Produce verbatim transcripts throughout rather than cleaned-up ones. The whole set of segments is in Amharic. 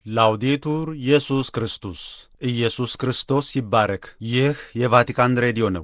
ላውዴቱር ኢየሱስ ክርስቶስ ኢየሱስ ክርስቶስ ይባረክ። ይህ የቫቲካን ሬዲዮ ነው።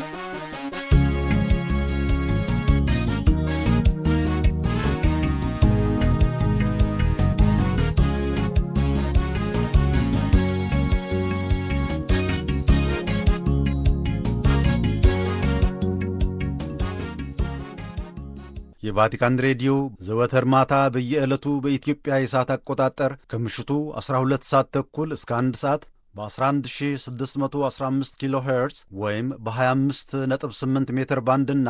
የቫቲካን ሬዲዮ ዘወትር ማታ በየዕለቱ በኢትዮጵያ የሰዓት አቆጣጠር ከምሽቱ አስራ ሁለት ሰዓት ተኩል እስከ አንድ ሰዓት በ11615 ኪሎ ሄርዝ ወይም በ258 ሜትር ባንድና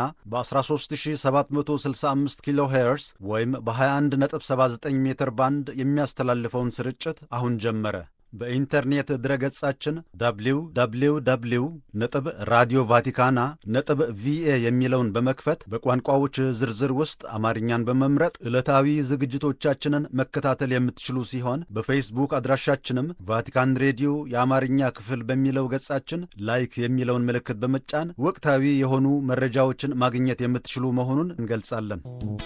በ13765 ኪሎ ሄርዝ ወይም በ2179 ሜትር ባንድ የሚያስተላልፈውን ስርጭት አሁን ጀመረ። በኢንተርኔት ድረገጻችን ደብሊው ደብሊው ደብሊው ነጥብ ራዲዮ ቫቲካና ነጥብ ቪኤ የሚለውን በመክፈት በቋንቋዎች ዝርዝር ውስጥ አማርኛን በመምረጥ ዕለታዊ ዝግጅቶቻችንን መከታተል የምትችሉ ሲሆን በፌስቡክ አድራሻችንም ቫቲካን ሬዲዮ የአማርኛ ክፍል በሚለው ገጻችን ላይክ የሚለውን ምልክት በመጫን ወቅታዊ የሆኑ መረጃዎችን ማግኘት የምትችሉ መሆኑን እንገልጻለን።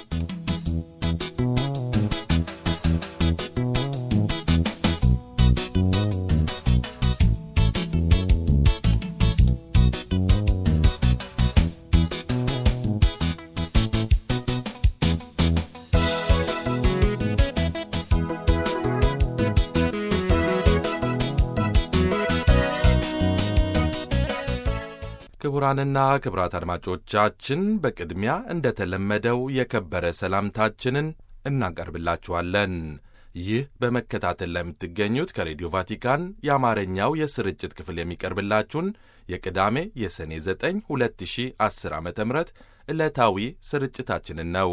ክቡራንና ክቡራት አድማጮቻችን በቅድሚያ እንደተለመደው የከበረ ሰላምታችንን እናቀርብላችኋለን። ይህ በመከታተል ላይ የምትገኙት ከሬዲዮ ቫቲካን የአማርኛው የስርጭት ክፍል የሚቀርብላችሁን የቅዳሜ የሰኔ ዘጠኝ ሁለት ሺህ አስር ዓመተ ምህረት ዕለታዊ ስርጭታችንን ነው።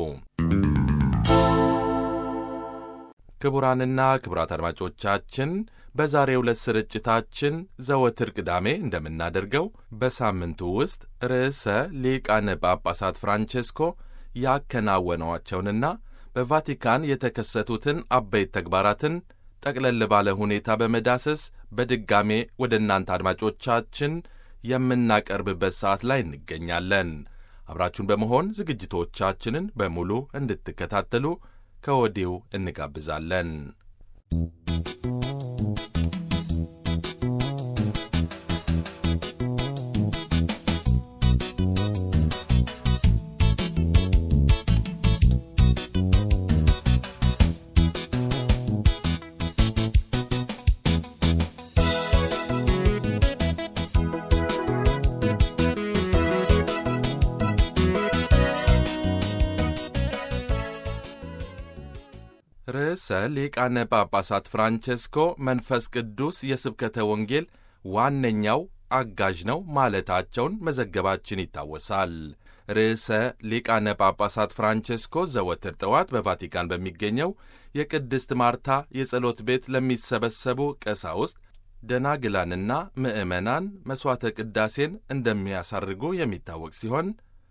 ክቡራንና ክቡራት አድማጮቻችን በዛሬው ዕለት ስርጭታችን ዘወትር ቅዳሜ እንደምናደርገው በሳምንቱ ውስጥ ርዕሰ ሊቃነ ጳጳሳት ፍራንቼስኮ ያከናወኗቸውንና በቫቲካን የተከሰቱትን አበይት ተግባራትን ጠቅለል ባለ ሁኔታ በመዳሰስ በድጋሜ ወደ እናንተ አድማጮቻችን የምናቀርብበት ሰዓት ላይ እንገኛለን። አብራችሁን በመሆን ዝግጅቶቻችንን በሙሉ እንድትከታተሉ ከወዲሁ እንጋብዛለን። ርዕሰ ሊቃነ ጳጳሳት ፍራንቼስኮ መንፈስ ቅዱስ የስብከተ ወንጌል ዋነኛው አጋዥ ነው ማለታቸውን መዘገባችን ይታወሳል። ርዕሰ ሊቃነ ጳጳሳት ፍራንቼስኮ ዘወትር ጠዋት በቫቲካን በሚገኘው የቅድስት ማርታ የጸሎት ቤት ለሚሰበሰቡ ቀሳውስት፣ ደናግላንና ምዕመናን መሥዋዕተ ቅዳሴን እንደሚያሳርጉ የሚታወቅ ሲሆን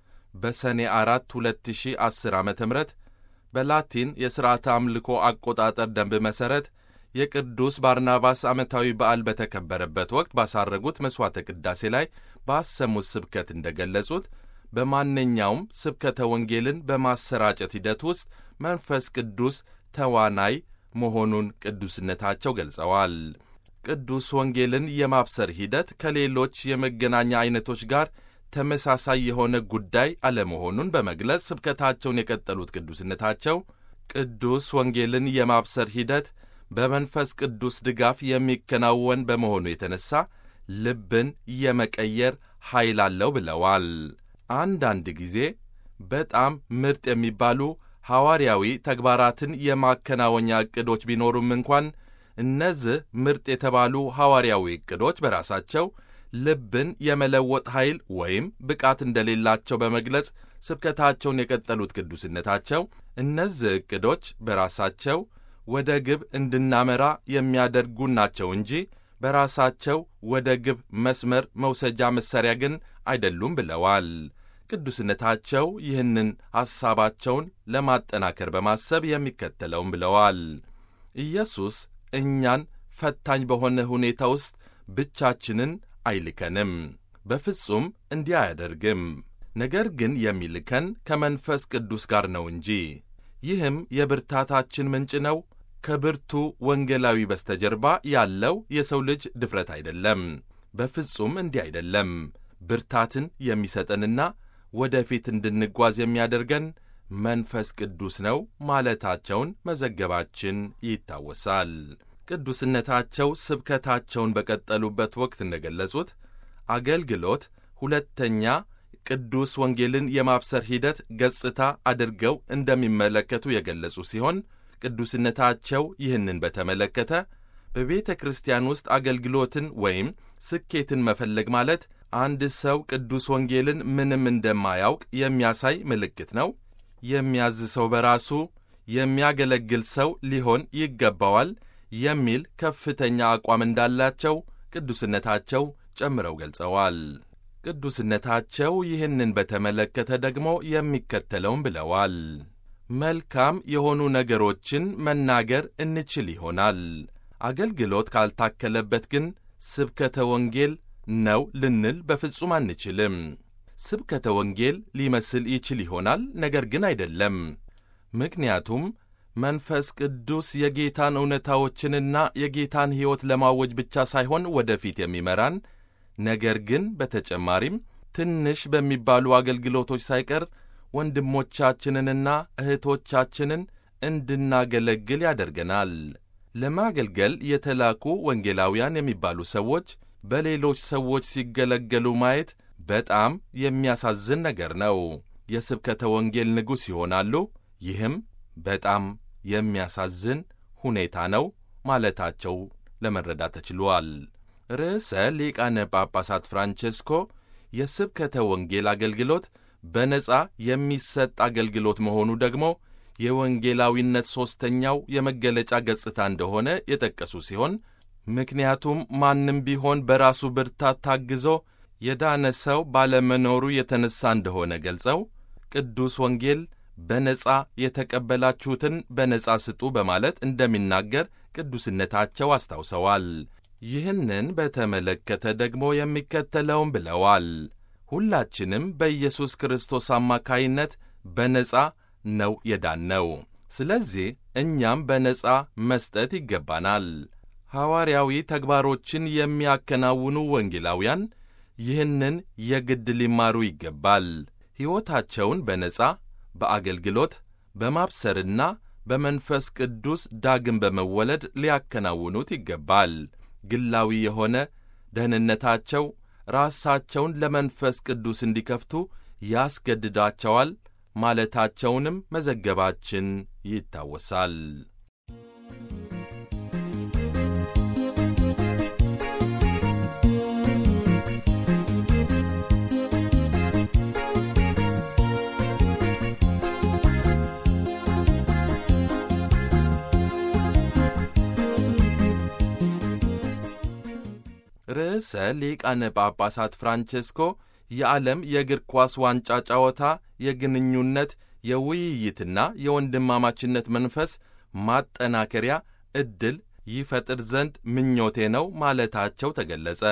በሰኔ አራት ሁለት ሺህ አስር ዓመተ ምህረት በላቲን የሥርዓተ አምልኮ አቆጣጠር ደንብ መሠረት የቅዱስ ባርናባስ ዓመታዊ በዓል በተከበረበት ወቅት ባሳረጉት መሥዋዕተ ቅዳሴ ላይ ባሰሙት ስብከት እንደገለጹት በማንኛውም ስብከተ ወንጌልን በማሰራጨት ሂደት ውስጥ መንፈስ ቅዱስ ተዋናይ መሆኑን ቅዱስነታቸው ገልጸዋል። ቅዱስ ወንጌልን የማብሰር ሂደት ከሌሎች የመገናኛ ዐይነቶች ጋር ተመሳሳይ የሆነ ጉዳይ አለመሆኑን በመግለጽ ስብከታቸውን የቀጠሉት ቅዱስነታቸው ቅዱስ ወንጌልን የማብሰር ሂደት በመንፈስ ቅዱስ ድጋፍ የሚከናወን በመሆኑ የተነሳ ልብን የመቀየር ኃይል አለው ብለዋል። አንዳንድ ጊዜ በጣም ምርጥ የሚባሉ ሐዋርያዊ ተግባራትን የማከናወኛ ዕቅዶች ቢኖሩም እንኳን እነዚህ ምርጥ የተባሉ ሐዋርያዊ ዕቅዶች በራሳቸው ልብን የመለወጥ ኃይል ወይም ብቃት እንደሌላቸው በመግለጽ ስብከታቸውን የቀጠሉት ቅዱስነታቸው እነዚህ ዕቅዶች በራሳቸው ወደ ግብ እንድናመራ የሚያደርጉ ናቸው እንጂ በራሳቸው ወደ ግብ መስመር መውሰጃ መሣሪያ ግን አይደሉም ብለዋል። ቅዱስነታቸው ይህንን ሐሳባቸውን ለማጠናከር በማሰብ የሚከተለውም ብለዋል። ኢየሱስ እኛን ፈታኝ በሆነ ሁኔታ ውስጥ ብቻችንን አይልከንም። በፍጹም እንዲህ አያደርግም። ነገር ግን የሚልከን ከመንፈስ ቅዱስ ጋር ነው እንጂ። ይህም የብርታታችን ምንጭ ነው፣ ከብርቱ ወንጌላዊ በስተጀርባ ያለው የሰው ልጅ ድፍረት አይደለም። በፍጹም እንዲህ አይደለም። ብርታትን የሚሰጠንና ወደፊት እንድንጓዝ የሚያደርገን መንፈስ ቅዱስ ነው ማለታቸውን መዘገባችን ይታወሳል። ቅዱስነታቸው ስብከታቸውን በቀጠሉበት ወቅት እንደገለጹት አገልግሎት ሁለተኛ ቅዱስ ወንጌልን የማብሰር ሂደት ገጽታ አድርገው እንደሚመለከቱ የገለጹ ሲሆን ቅዱስነታቸው ይህንን በተመለከተ በቤተ ክርስቲያን ውስጥ አገልግሎትን ወይም ስኬትን መፈለግ ማለት አንድ ሰው ቅዱስ ወንጌልን ምንም እንደማያውቅ የሚያሳይ ምልክት ነው። የሚያዝ ሰው በራሱ የሚያገለግል ሰው ሊሆን ይገባዋል የሚል ከፍተኛ አቋም እንዳላቸው ቅዱስነታቸው ጨምረው ገልጸዋል። ቅዱስነታቸው ይህንን በተመለከተ ደግሞ የሚከተለውን ብለዋል። መልካም የሆኑ ነገሮችን መናገር እንችል ይሆናል። አገልግሎት ካልታከለበት ግን ስብከተ ወንጌል ነው ልንል በፍጹም አንችልም። ስብከተ ወንጌል ሊመስል ይችል ይሆናል፣ ነገር ግን አይደለም። ምክንያቱም መንፈስ ቅዱስ የጌታን እውነታዎችንና የጌታን ሕይወት ለማወጅ ብቻ ሳይሆን ወደፊት የሚመራን ነገር ግን በተጨማሪም ትንሽ በሚባሉ አገልግሎቶች ሳይቀር ወንድሞቻችንንና እህቶቻችንን እንድናገለግል ያደርገናል። ለማገልገል የተላኩ ወንጌላውያን የሚባሉ ሰዎች በሌሎች ሰዎች ሲገለገሉ ማየት በጣም የሚያሳዝን ነገር ነው። የስብከተ ወንጌል ንጉሥ ይሆናሉ። ይህም በጣም የሚያሳዝን ሁኔታ ነው ማለታቸው ለመረዳት ተችሏል። ርዕሰ ሊቃነ ጳጳሳት ፍራንቼስኮ የስብከተ ወንጌል አገልግሎት በነጻ የሚሰጥ አገልግሎት መሆኑ ደግሞ የወንጌላዊነት ሦስተኛው የመገለጫ ገጽታ እንደሆነ የጠቀሱ ሲሆን ምክንያቱም ማንም ቢሆን በራሱ ብርታት ታግዞ የዳነ ሰው ባለመኖሩ የተነሳ እንደሆነ ገልጸው ቅዱስ ወንጌል በነጻ የተቀበላችሁትን በነጻ ስጡ በማለት እንደሚናገር ቅዱስነታቸው አስታውሰዋል። ይህንን በተመለከተ ደግሞ የሚከተለውን ብለዋል። ሁላችንም በኢየሱስ ክርስቶስ አማካይነት በነጻ ነው የዳነው። ስለዚህ እኛም በነጻ መስጠት ይገባናል። ሐዋርያዊ ተግባሮችን የሚያከናውኑ ወንጌላውያን ይህንን የግድ ሊማሩ ይገባል። ሕይወታቸውን በነጻ በአገልግሎት በማብሰርና በመንፈስ ቅዱስ ዳግም በመወለድ ሊያከናውኑት ይገባል። ግላዊ የሆነ ደህንነታቸው ራሳቸውን ለመንፈስ ቅዱስ እንዲከፍቱ ያስገድዳቸዋል ማለታቸውንም መዘገባችን ይታወሳል። ርዕሰ ሊቃነ ጳጳሳት ፍራንቼስኮ የዓለም የእግር ኳስ ዋንጫ ጨዋታ የግንኙነት የውይይትና የወንድማማችነት መንፈስ ማጠናከሪያ ዕድል ይፈጥር ዘንድ ምኞቴ ነው ማለታቸው ተገለጸ።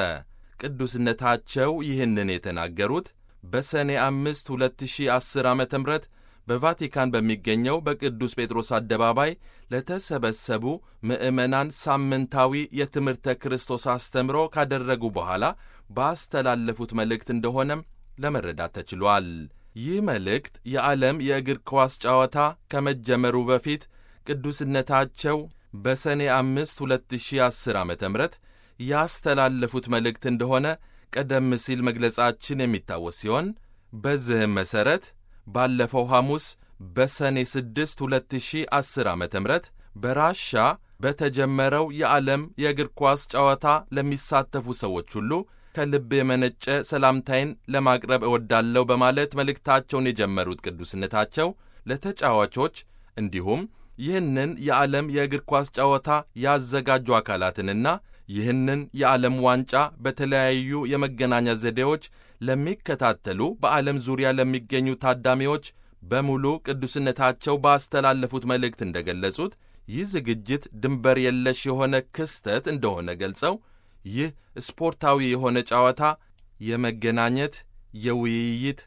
ቅዱስነታቸው ይህንን የተናገሩት በሰኔ አምስት ሁለት ሺህ አስር ዓመተ ምህረት በቫቲካን በሚገኘው በቅዱስ ጴጥሮስ አደባባይ ለተሰበሰቡ ምዕመናን ሳምንታዊ የትምህርተ ክርስቶስ አስተምሮ ካደረጉ በኋላ ባስተላለፉት መልእክት እንደሆነም ለመረዳት ተችሏል። ይህ መልእክት የዓለም የእግር ኳስ ጨዋታ ከመጀመሩ በፊት ቅዱስነታቸው በሰኔ አምስት ሁለት ሺህ አስር ዓመተ ምህረት ያስተላለፉት መልእክት እንደሆነ ቀደም ሲል መግለጻችን የሚታወስ ሲሆን በዚህም መሠረት ባለፈው ሐሙስ በሰኔ ስድስት ሁለት ሺህ አስር ዓመተ ምህረት በራሻ በተጀመረው የዓለም የእግር ኳስ ጨዋታ ለሚሳተፉ ሰዎች ሁሉ ከልብ የመነጨ ሰላምታይን ለማቅረብ እወዳለሁ በማለት መልእክታቸውን የጀመሩት ቅዱስነታቸው ለተጫዋቾች እንዲሁም ይህንን የዓለም የእግር ኳስ ጨዋታ ያዘጋጁ አካላትንና ይህንን የዓለም ዋንጫ በተለያዩ የመገናኛ ዘዴዎች ለሚከታተሉ በዓለም ዙሪያ ለሚገኙ ታዳሚዎች በሙሉ ቅዱስነታቸው ባስተላለፉት መልእክት እንደገለጹት ይህ ዝግጅት ድንበር የለሽ የሆነ ክስተት እንደሆነ ገልጸው ይህ ስፖርታዊ የሆነ ጨዋታ የመገናኘት፣ የውይይት፣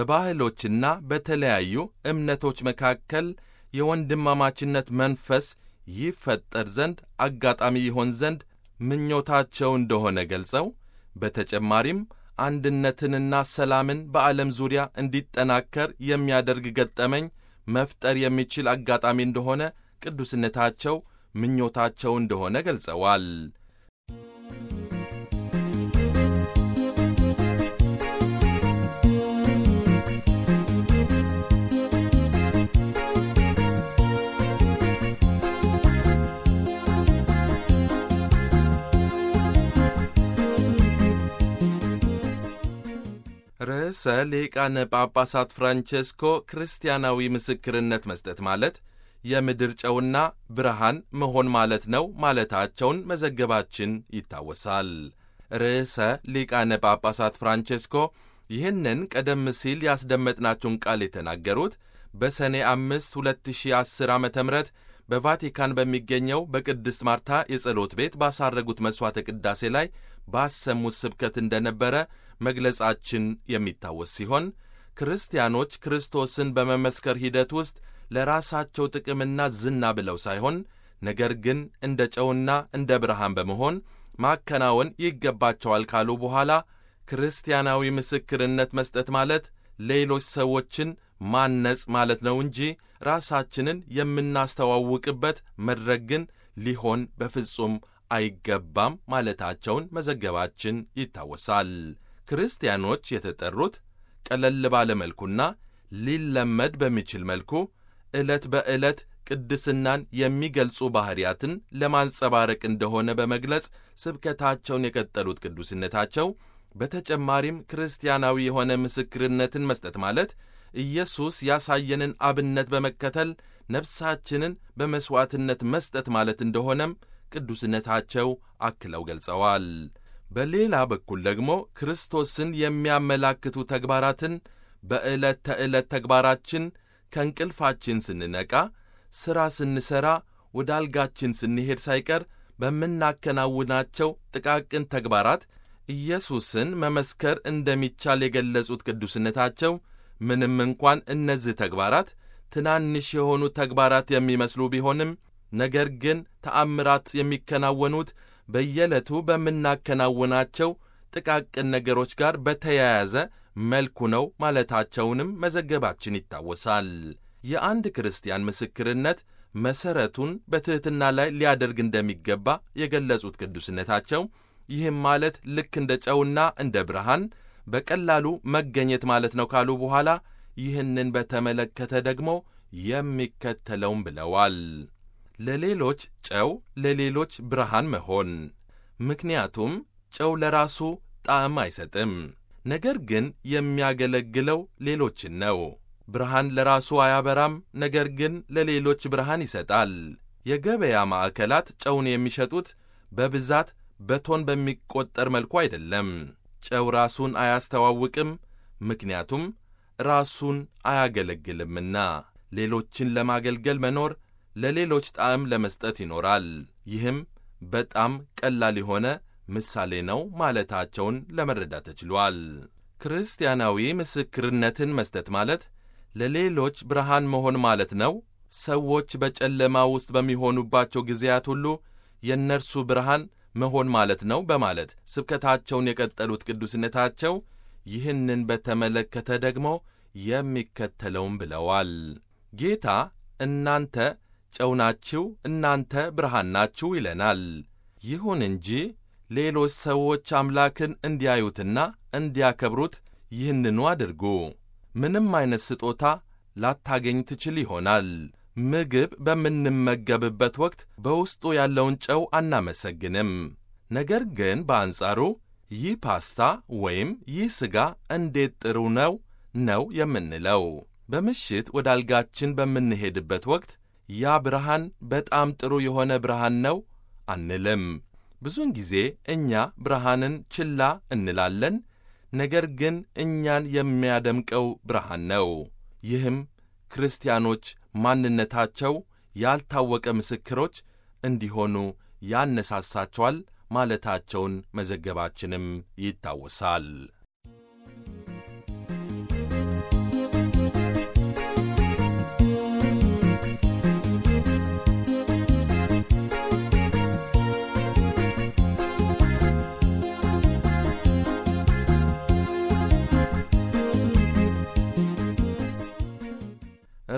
በባህሎችና በተለያዩ እምነቶች መካከል የወንድማማችነት መንፈስ ይፈጠር ዘንድ አጋጣሚ ይሆን ዘንድ ምኞታቸው እንደሆነ ገልጸው በተጨማሪም አንድነትንና ሰላምን በዓለም ዙሪያ እንዲጠናከር የሚያደርግ ገጠመኝ መፍጠር የሚችል አጋጣሚ እንደሆነ ቅዱስነታቸው ምኞታቸው እንደሆነ ገልጸዋል። ርዕሰ ሊቃነ ጳጳሳት ፍራንቼስኮ ክርስቲያናዊ ምስክርነት መስጠት ማለት የምድር ጨውና ብርሃን መሆን ማለት ነው ማለታቸውን መዘገባችን ይታወሳል። ርዕሰ ሊቃነ ጳጳሳት ፍራንቼስኮ ይህንን ቀደም ሲል ያስደመጥናችሁን ቃል የተናገሩት በሰኔ አምስት ሁለት ሺህ አስር ዓመተ ምህረት በቫቲካን በሚገኘው በቅድስት ማርታ የጸሎት ቤት ባሳረጉት መሥዋዕተ ቅዳሴ ላይ ባሰሙት ስብከት እንደነበረ መግለጻችን የሚታወስ ሲሆን ክርስቲያኖች ክርስቶስን በመመስከር ሂደት ውስጥ ለራሳቸው ጥቅምና ዝና ብለው ሳይሆን ነገር ግን እንደ ጨውና እንደ ብርሃን በመሆን ማከናወን ይገባቸዋል ካሉ በኋላ ክርስቲያናዊ ምስክርነት መስጠት ማለት ሌሎች ሰዎችን ማነጽ ማለት ነው እንጂ ራሳችንን የምናስተዋውቅበት መድረክ ግን ሊሆን በፍጹም አይገባም ማለታቸውን መዘገባችን ይታወሳል። ክርስቲያኖች የተጠሩት ቀለል ባለ መልኩና ሊለመድ በሚችል መልኩ ዕለት በዕለት ቅድስናን የሚገልጹ ባሕርያትን ለማንጸባረቅ እንደሆነ በመግለጽ ስብከታቸውን የቀጠሉት ቅዱስነታቸው በተጨማሪም ክርስቲያናዊ የሆነ ምስክርነትን መስጠት ማለት ኢየሱስ ያሳየንን አብነት በመከተል ነፍሳችንን በመሥዋዕትነት መስጠት ማለት እንደሆነም ቅዱስነታቸው አክለው ገልጸዋል። በሌላ በኩል ደግሞ ክርስቶስን የሚያመላክቱ ተግባራትን በዕለት ተዕለት ተግባራችን ከእንቅልፋችን ስንነቃ፣ ሥራ ስንሠራ፣ ወደ አልጋችን ስንሄድ ሳይቀር በምናከናውናቸው ጥቃቅን ተግባራት ኢየሱስን መመስከር እንደሚቻል የገለጹት ቅዱስነታቸው ምንም እንኳን እነዚህ ተግባራት ትናንሽ የሆኑ ተግባራት የሚመስሉ ቢሆንም ነገር ግን ተአምራት የሚከናወኑት በየዕለቱ በምናከናውናቸው ጥቃቅን ነገሮች ጋር በተያያዘ መልኩ ነው ማለታቸውንም መዘገባችን ይታወሳል። የአንድ ክርስቲያን ምስክርነት መሠረቱን በትሕትና ላይ ሊያደርግ እንደሚገባ የገለጹት ቅዱስነታቸው ይህም ማለት ልክ እንደ ጨውና እንደ ብርሃን በቀላሉ መገኘት ማለት ነው ካሉ በኋላ ይህንን በተመለከተ ደግሞ የሚከተለውም ብለዋል። ለሌሎች ጨው፣ ለሌሎች ብርሃን መሆን። ምክንያቱም ጨው ለራሱ ጣዕም አይሰጥም፣ ነገር ግን የሚያገለግለው ሌሎችን ነው። ብርሃን ለራሱ አያበራም፣ ነገር ግን ለሌሎች ብርሃን ይሰጣል። የገበያ ማዕከላት ጨውን የሚሸጡት በብዛት በቶን በሚቆጠር መልኩ አይደለም። ጨው ራሱን አያስተዋውቅም፣ ምክንያቱም ራሱን አያገለግልምና። ሌሎችን ለማገልገል መኖር ለሌሎች ጣዕም ለመስጠት ይኖራል። ይህም በጣም ቀላል የሆነ ምሳሌ ነው ማለታቸውን ለመረዳት ተችሏል። ክርስቲያናዊ ምስክርነትን መስጠት ማለት ለሌሎች ብርሃን መሆን ማለት ነው። ሰዎች በጨለማ ውስጥ በሚሆኑባቸው ጊዜያት ሁሉ የእነርሱ ብርሃን መሆን ማለት ነው በማለት ስብከታቸውን የቀጠሉት ቅዱስነታቸው ይህንን በተመለከተ ደግሞ የሚከተለውም ብለዋል። ጌታ እናንተ ጨው ናችሁ፣ እናንተ ብርሃን ናችሁ ይለናል። ይሁን እንጂ ሌሎች ሰዎች አምላክን እንዲያዩትና እንዲያከብሩት ይህንኑ አድርጉ። ምንም አይነት ስጦታ ላታገኝ ትችል ይሆናል። ምግብ በምንመገብበት ወቅት በውስጡ ያለውን ጨው አናመሰግንም። ነገር ግን በአንጻሩ ይህ ፓስታ ወይም ይህ ሥጋ እንዴት ጥሩ ነው ነው የምንለው። በምሽት ወደ አልጋችን በምንሄድበት ወቅት ያ ብርሃን በጣም ጥሩ የሆነ ብርሃን ነው አንልም። ብዙውን ጊዜ እኛ ብርሃንን ችላ እንላለን፣ ነገር ግን እኛን የሚያደምቀው ብርሃን ነው። ይህም ክርስቲያኖች ማንነታቸው ያልታወቀ ምስክሮች እንዲሆኑ ያነሳሳቸዋል ማለታቸውን መዘገባችንም ይታወሳል።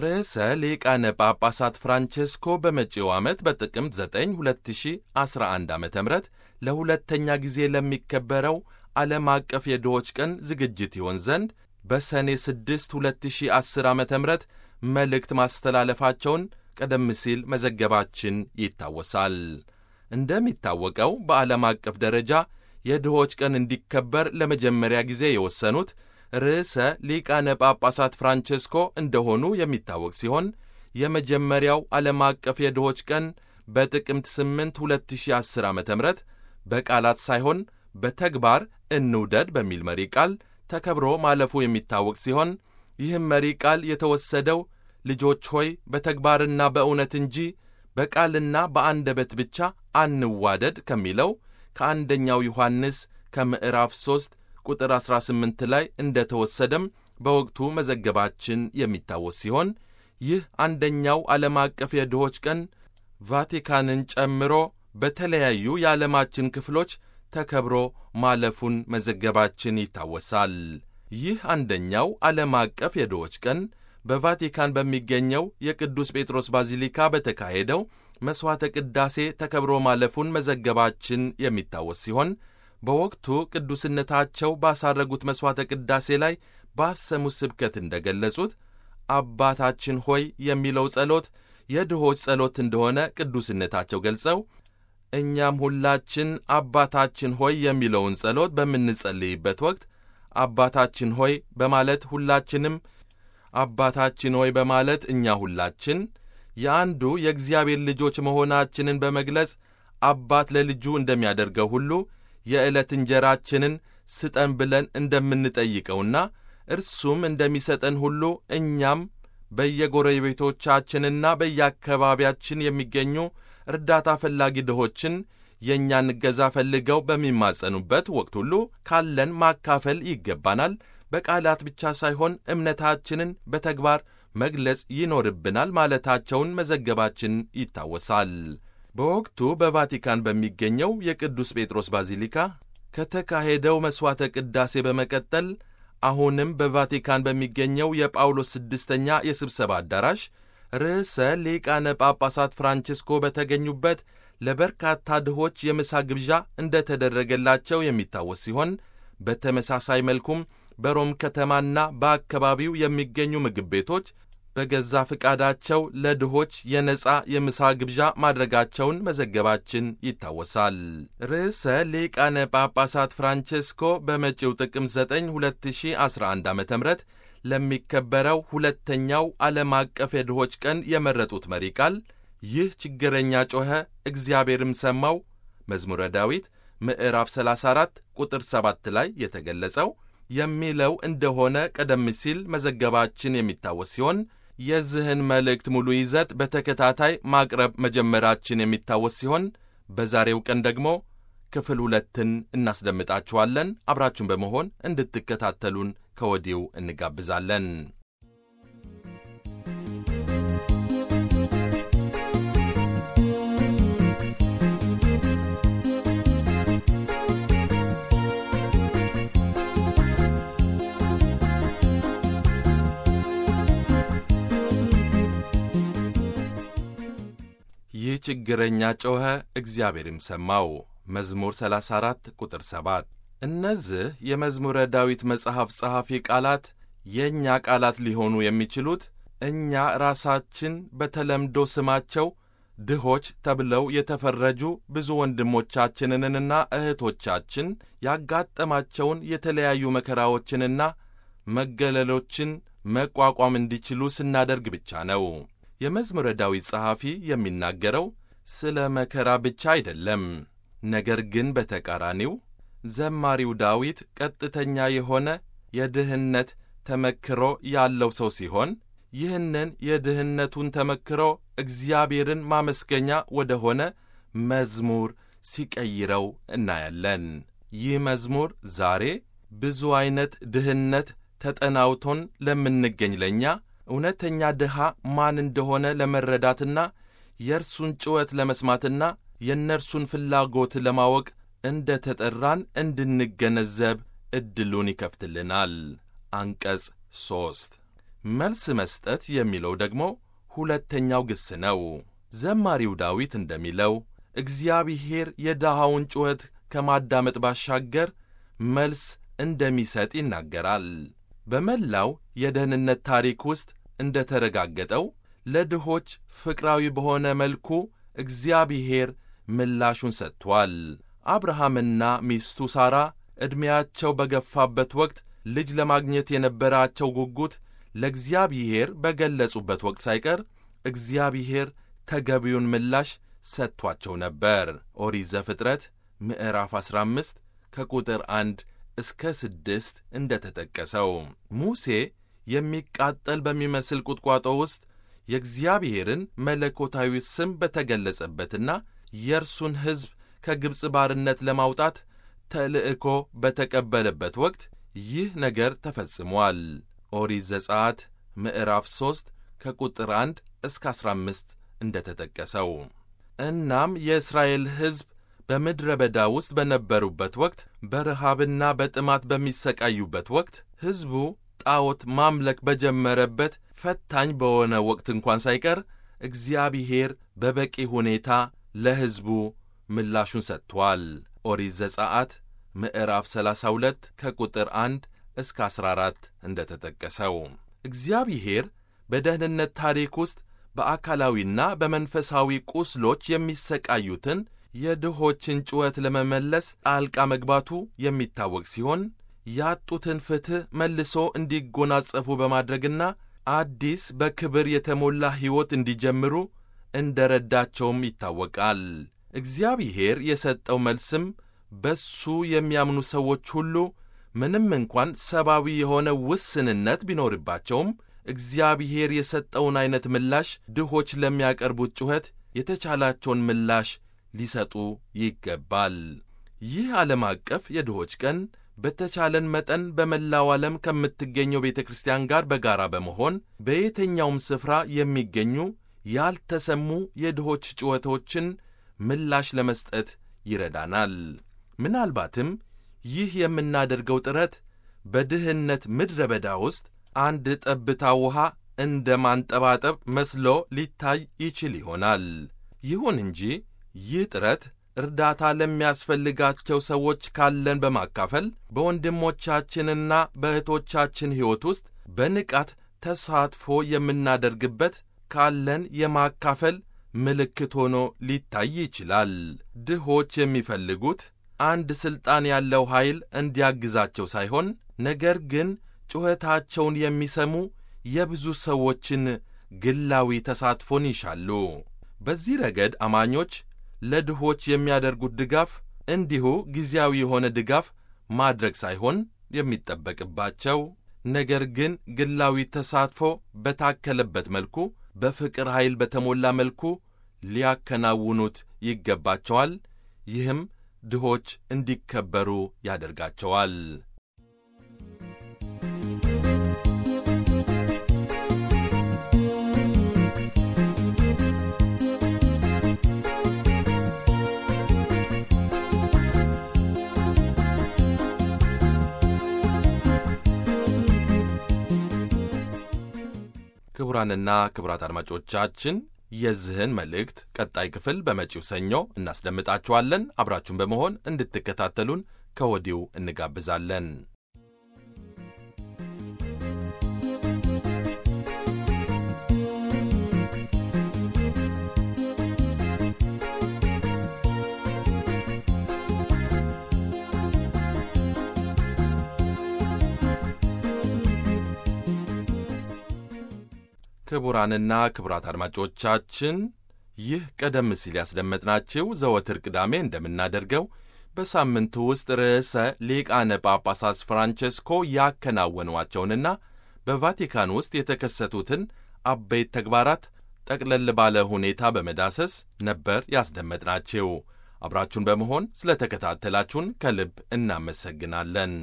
ርዕሰ ሊቃነ ጳጳሳት ፍራንቼስኮ በመጪው ዓመት በጥቅምት ዘጠኝ ሁለት ሺህ አስራ አንድ ዓመተ ምህረት ለሁለተኛ ጊዜ ለሚከበረው ዓለም አቀፍ የድሆች ቀን ዝግጅት ይሆን ዘንድ በሰኔ ስድስት ሁለት ሺህ አስር ዓመተ ምህረት መልእክት ማስተላለፋቸውን ቀደም ሲል መዘገባችን ይታወሳል። እንደሚታወቀው በዓለም አቀፍ ደረጃ የድሆች ቀን እንዲከበር ለመጀመሪያ ጊዜ የወሰኑት ርዕሰ ሊቃነ ጳጳሳት ፍራንቼስኮ እንደሆኑ የሚታወቅ ሲሆን የመጀመሪያው ዓለም አቀፍ የድሆች ቀን በጥቅምት ስምንት ሁለት ሺህ አስር ዓመተ ምህረት በቃላት ሳይሆን በተግባር እንውደድ በሚል መሪ ቃል ተከብሮ ማለፉ የሚታወቅ ሲሆን ይህም መሪ ቃል የተወሰደው ልጆች ሆይ በተግባርና በእውነት እንጂ በቃልና በአንደበት ብቻ አንዋደድ ከሚለው ከአንደኛው ዮሐንስ ከምዕራፍ ሦስት ቁጥር አሥራ ስምንት ላይ እንደ ተወሰደም በወቅቱ መዘገባችን የሚታወስ ሲሆን ይህ አንደኛው ዓለም አቀፍ የድሆች ቀን ቫቲካንን ጨምሮ በተለያዩ የዓለማችን ክፍሎች ተከብሮ ማለፉን መዘገባችን ይታወሳል። ይህ አንደኛው ዓለም አቀፍ የድሆች ቀን በቫቲካን በሚገኘው የቅዱስ ጴጥሮስ ባዚሊካ በተካሄደው መሥዋዕተ ቅዳሴ ተከብሮ ማለፉን መዘገባችን የሚታወስ ሲሆን በወቅቱ ቅዱስነታቸው ባሳረጉት መሥዋዕተ ቅዳሴ ላይ ባሰሙት ስብከት እንደ ገለጹት አባታችን ሆይ የሚለው ጸሎት የድሆች ጸሎት እንደሆነ ቅዱስነታቸው ገልጸው እኛም ሁላችን አባታችን ሆይ የሚለውን ጸሎት በምንጸልይበት ወቅት አባታችን ሆይ በማለት ሁላችንም አባታችን ሆይ በማለት እኛ ሁላችን የአንዱ የእግዚአብሔር ልጆች መሆናችንን በመግለጽ አባት ለልጁ እንደሚያደርገው ሁሉ የዕለት እንጀራችንን ስጠን ብለን እንደምንጠይቀውና እርሱም እንደሚሰጠን ሁሉ እኛም በየጎረቤቶቻችንና በየአካባቢያችን የሚገኙ እርዳታ ፈላጊ ድሆችን የእኛን እገዛ ፈልገው በሚማጸኑበት ወቅት ሁሉ ካለን ማካፈል ይገባናል። በቃላት ብቻ ሳይሆን እምነታችንን በተግባር መግለጽ ይኖርብናል ማለታቸውን መዘገባችን ይታወሳል። በወቅቱ በቫቲካን በሚገኘው የቅዱስ ጴጥሮስ ባዚሊካ ከተካሄደው መሥዋዕተ ቅዳሴ በመቀጠል አሁንም በቫቲካን በሚገኘው የጳውሎስ ስድስተኛ የስብሰባ አዳራሽ ርዕሰ ሊቃነ ጳጳሳት ፍራንቼስኮ በተገኙበት ለበርካታ ድሆች የምሳ ግብዣ እንደ ተደረገላቸው የሚታወስ ሲሆን በተመሳሳይ መልኩም በሮም ከተማና በአካባቢው የሚገኙ ምግብ ቤቶች በገዛ ፍቃዳቸው ለድሆች የነጻ የምሳ ግብዣ ማድረጋቸውን መዘገባችን ይታወሳል። ርዕሰ ሊቃነ ጳጳሳት ፍራንቼስኮ በመጪው ጥቅምት ዘጠኝ ሁለት ሺህ አስራ አንድ ዓመተ ምህረት ለሚከበረው ሁለተኛው ዓለም አቀፍ የድሆች ቀን የመረጡት መሪ ቃል ይህ ችግረኛ ጮኸ እግዚአብሔርም ሰማው መዝሙረ ዳዊት ምዕራፍ ሰላሳ አራት ቁጥር ሰባት ላይ የተገለጸው የሚለው እንደሆነ ቀደም ሲል መዘገባችን የሚታወስ ሲሆን የዚህን መልእክት ሙሉ ይዘት በተከታታይ ማቅረብ መጀመራችን የሚታወስ ሲሆን በዛሬው ቀን ደግሞ ክፍል ሁለትን እናስደምጣችኋለን። አብራችሁን በመሆን እንድትከታተሉን ከወዲሁ እንጋብዛለን። ይህ ችግረኛ ጮኸ እግዚአብሔርም ሰማው መዝሙር ሰላሳ አራት ቁጥር ሰባት። እነዚህ የመዝሙረ ዳዊት መጽሐፍ ጸሐፊ ቃላት የእኛ ቃላት ሊሆኑ የሚችሉት እኛ ራሳችን በተለምዶ ስማቸው ድሆች ተብለው የተፈረጁ ብዙ ወንድሞቻችንንና እህቶቻችን ያጋጠማቸውን የተለያዩ መከራዎችንና መገለሎችን መቋቋም እንዲችሉ ስናደርግ ብቻ ነው። የመዝሙረ ዳዊት ጸሐፊ የሚናገረው ስለ መከራ ብቻ አይደለም። ነገር ግን በተቃራኒው ዘማሪው ዳዊት ቀጥተኛ የሆነ የድህነት ተመክሮ ያለው ሰው ሲሆን ይህንን የድህነቱን ተመክሮ እግዚአብሔርን ማመስገኛ ወደ ሆነ መዝሙር ሲቀይረው እናያለን። ይህ መዝሙር ዛሬ ብዙ ዐይነት ድህነት ተጠናውቶን ለምንገኝ ለእኛ እውነተኛ ድሃ ማን እንደሆነ ለመረዳትና የእርሱን ጩኸት ለመስማትና የእነርሱን ፍላጎት ለማወቅ እንደ ተጠራን እንድንገነዘብ ዕድሉን ይከፍትልናል። አንቀጽ ሦስት መልስ መስጠት የሚለው ደግሞ ሁለተኛው ግስ ነው። ዘማሪው ዳዊት እንደሚለው እግዚአብሔር የድሃውን ጩኸት ከማዳመጥ ባሻገር መልስ እንደሚሰጥ ይናገራል። በመላው የደህንነት ታሪክ ውስጥ እንደ ተረጋገጠው ለድሆች ፍቅራዊ በሆነ መልኩ እግዚአብሔር ምላሹን ሰጥቷል። አብርሃምና ሚስቱ ሳራ ዕድሜያቸው በገፋበት ወቅት ልጅ ለማግኘት የነበራቸው ጉጉት ለእግዚአብሔር በገለጹበት ወቅት ሳይቀር እግዚአብሔር ተገቢውን ምላሽ ሰጥቷቸው ነበር። ኦሪት ዘፍጥረት ምዕራፍ አሥራ አምስት ከቁጥር አንድ እስከ ስድስት እንደ ተጠቀሰው ሙሴ የሚቃጠል በሚመስል ቁጥቋጦ ውስጥ የእግዚአብሔርን መለኮታዊ ስም በተገለጸበትና የእርሱን ሕዝብ ከግብፅ ባርነት ለማውጣት ተልእኮ በተቀበለበት ወቅት ይህ ነገር ተፈጽሟል። ኦሪት ዘጸአት ምዕራፍ ሦስት ከቁጥር አንድ እስከ አሥራ አምስት እንደ ተጠቀሰው እናም የእስራኤል ሕዝብ በምድረ በዳ ውስጥ በነበሩበት ወቅት በረሃብና በጥማት በሚሰቃዩበት ወቅት ሕዝቡ ጣዖት ማምለክ በጀመረበት ፈታኝ በሆነ ወቅት እንኳን ሳይቀር እግዚአብሔር በበቂ ሁኔታ ለሕዝቡ ምላሹን ሰጥቷል። ኦሪት ዘጸአት ምዕራፍ ሰላሳ ሁለት ከቁጥር አንድ እስከ አሥራ አራት እንደ ተጠቀሰው እግዚአብሔር በደህንነት ታሪክ ውስጥ በአካላዊና በመንፈሳዊ ቁስሎች የሚሰቃዩትን የድሆችን ጩኸት ለመመለስ ጣልቃ መግባቱ የሚታወቅ ሲሆን ያጡትን ፍትሕ መልሶ እንዲጎናጸፉ በማድረግና አዲስ በክብር የተሞላ ሕይወት እንዲጀምሩ እንደ ረዳቸውም ይታወቃል። እግዚአብሔር የሰጠው መልስም በሱ የሚያምኑ ሰዎች ሁሉ ምንም እንኳን ሰብአዊ የሆነ ውስንነት ቢኖርባቸውም እግዚአብሔር የሰጠውን ዐይነት ምላሽ ድሆች ለሚያቀርቡት ጩኸት የተቻላቸውን ምላሽ ሊሰጡ ይገባል። ይህ ዓለም አቀፍ የድሆች ቀን በተቻለን መጠን በመላው ዓለም ከምትገኘው ቤተ ክርስቲያን ጋር በጋራ በመሆን በየትኛውም ስፍራ የሚገኙ ያልተሰሙ የድሆች ጩኸቶችን ምላሽ ለመስጠት ይረዳናል። ምናልባትም ይህ የምናደርገው ጥረት በድህነት ምድረ በዳ ውስጥ አንድ ጠብታ ውሃ እንደ ማንጠባጠብ መስሎ ሊታይ ይችል ይሆናል። ይሁን እንጂ ይህ ጥረት እርዳታ ለሚያስፈልጋቸው ሰዎች ካለን በማካፈል በወንድሞቻችንና በእህቶቻችን ሕይወት ውስጥ በንቃት ተሳትፎ የምናደርግበት ካለን የማካፈል ምልክት ሆኖ ሊታይ ይችላል። ድሆች የሚፈልጉት አንድ ሥልጣን ያለው ኃይል እንዲያግዛቸው ሳይሆን ነገር ግን ጩኸታቸውን የሚሰሙ የብዙ ሰዎችን ግላዊ ተሳትፎን ይሻሉ። በዚህ ረገድ አማኞች ለድሆች የሚያደርጉት ድጋፍ እንዲሁ ጊዜያዊ የሆነ ድጋፍ ማድረግ ሳይሆን የሚጠበቅባቸው ነገር ግን ግላዊ ተሳትፎ በታከለበት መልኩ በፍቅር ኃይል በተሞላ መልኩ ሊያከናውኑት ይገባቸዋል። ይህም ድሆች እንዲከበሩ ያደርጋቸዋል። ክቡራንና ክቡራት አድማጮቻችን የዚህን መልእክት ቀጣይ ክፍል በመጪው ሰኞ እናስደምጣችኋለን። አብራችሁን በመሆን እንድትከታተሉን ከወዲሁ እንጋብዛለን። ክቡራንና ክቡራት አድማጮቻችን ይህ ቀደም ሲል ያስደመጥናችሁ ዘወትር ቅዳሜ እንደምናደርገው በሳምንቱ ውስጥ ርዕሰ ሊቃነ ጳጳሳት ፍራንቼስኮ ያከናወኗቸውንና በቫቲካን ውስጥ የተከሰቱትን አበይት ተግባራት ጠቅለል ባለ ሁኔታ በመዳሰስ ነበር ያስደመጥናችሁ። አብራችሁን በመሆን ስለ ተከታተላችሁን ከልብ እናመሰግናለን።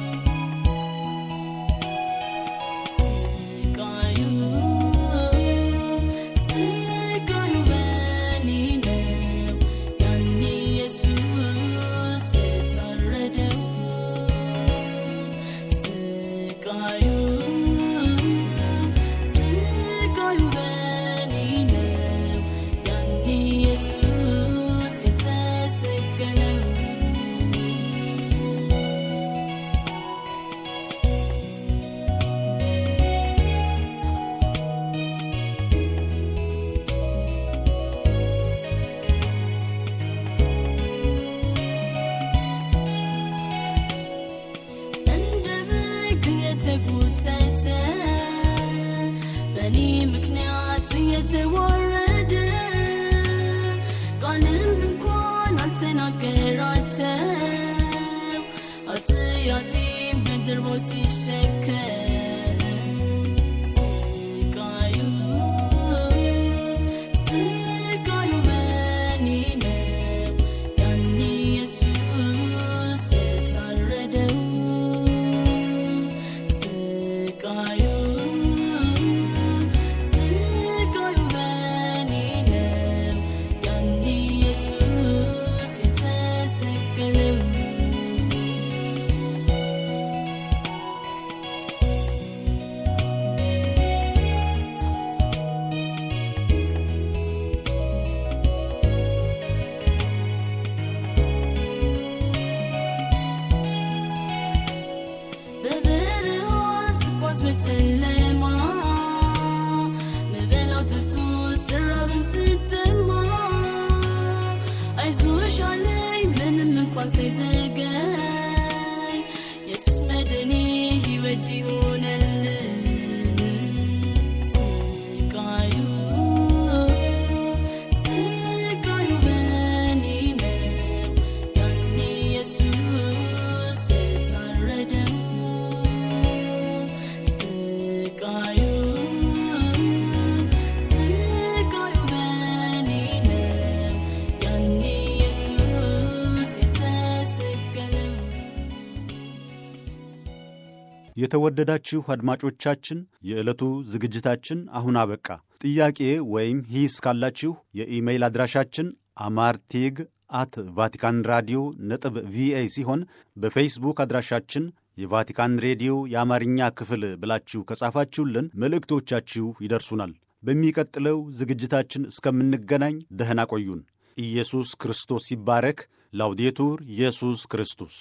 ስቃዩ የተጎተተ በእኔ ምክንያት የተዋረደ ቃልም እንኳን አልተናገራቸው ኃጢአቴን በጀርባው ሲሸከም ስቃዩ ስቃዩ በእኔ ነው ያኔ ኢየሱስ የታረደው ስቃዩ ስቃዩ በእኔ ነው ያኔ ኢየሱስ የተሰቀለው በጨለማ መበላው ጠፍቶ ስራብም ስትማ አይዞሽ አለኝ ምንም እንኳን ሳይዘገይ ኢየሱስ መድኔ ሕይወት ይሆነልኝ ስቃዩ ስቃዩ በእኔ ነው ያኔ ኢየሱስ የታረደው ስቃዩ ስቃዩ በእኔ ነው ያኔ ኢየሱስ የተሰቀለው። የተወደዳችሁ አድማጮቻችን የዕለቱ ዝግጅታችን አሁን አበቃ። ጥያቄ ወይም ሂስ ካላችሁ የኢሜይል አድራሻችን አማርቲግ አት ቫቲካን ራዲዮ ነጥብ ቪኦኤ ሲሆን በፌስቡክ አድራሻችን የቫቲካን ሬዲዮ የአማርኛ ክፍል ብላችሁ ከጻፋችሁልን መልእክቶቻችሁ ይደርሱናል። በሚቀጥለው ዝግጅታችን እስከምንገናኝ ደህና ቆዩን። ኢየሱስ ክርስቶስ ይባረክ። ላውዴቱር ኢየሱስ ክርስቶስ